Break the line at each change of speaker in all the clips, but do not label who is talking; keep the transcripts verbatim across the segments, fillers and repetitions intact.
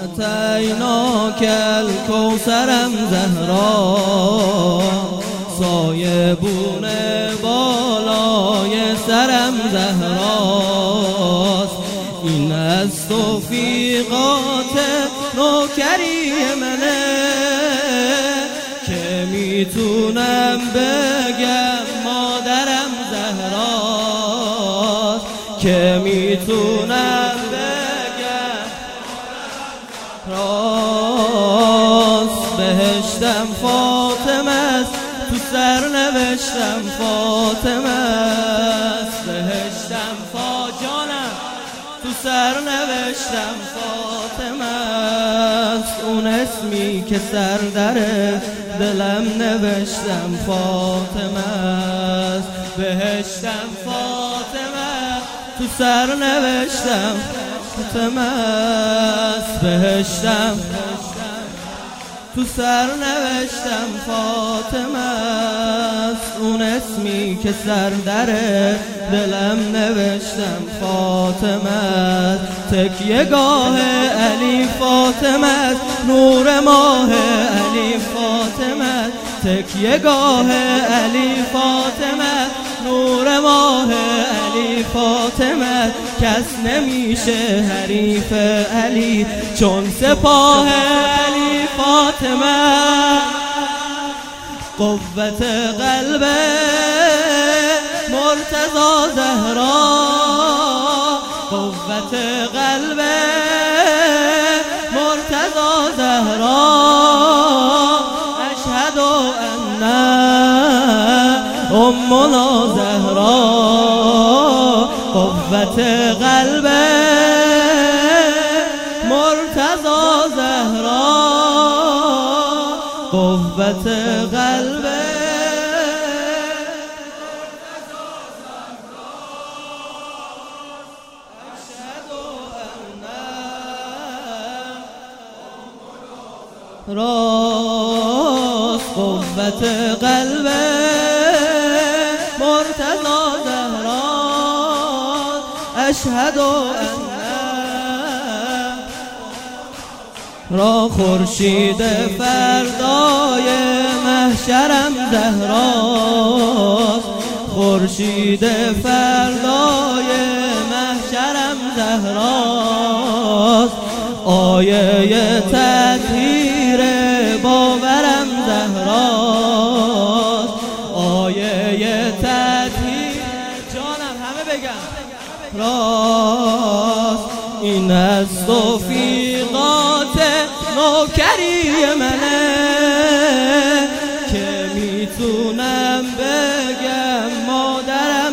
اعطیناک الکوثرم زهرا، سایبون بالای سرم زهراست. این از توفیقات نوکری منه که میتونم بگم مادرم زهراست، که میتونم بگم راست. بهشتم فاطمه است، تو سر نوشتم فاطمه است. بهشتم فاجانم، تو سر نوشتم فاطمه است. اون اسمی که سر داره دلم نوشتم فاطمه است. بهشتم فاطمه، تو سر نوشتم فاطمه است. بهشتم تو سر نوشتم فاطمه است. اون اسمی که سر داره دلم نوشتم فاطمه است. تکیه گاه علی فاطمه است، نور ماه علی فاطمه است. تکیه گاه علی فاطمه است، نور ماه علی فاطمه. کس نمیشه حریف علی چون سپاه علی فاطمه. قوت قلب مرتضی زهرا، قوت قلب مرتضی زهرا. اشهد ان امنا زهرا، قوت قلب مرتضی زهرا، قوت قلب راست. قوت قلب مرتضی زهرا، اشهد ان را خورشید فردای محشرم زهراست. خورشید فردای محشرم زهراست. آیه تطهیر باورم زهراست. آیه تطهیر جانم همه بگم راست. این از توفیقات نوکری منه که میتونم بگم مادرم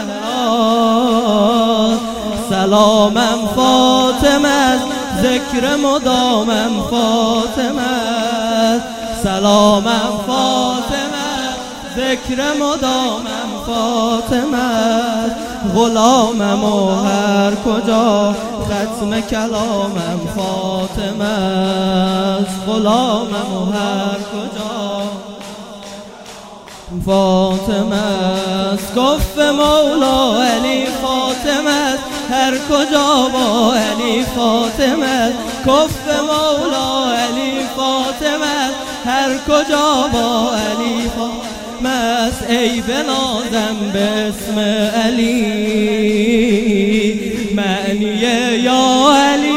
زهراست. سلامم فاطمه، ذکر مدامم فاطمه. سلامم فاطمه، ذکر مدامم فاطمه. غلامم و هر کجا ختم کلامم فاطمه. غلامم و هر کجا فاطمه. کف مولا علی فاطمه، هر کجا با علی فاطمه. کف مولا علی فاطمه، هر کجا با علی فاطمه. ای بنازم به اسم علی، معنی یا علی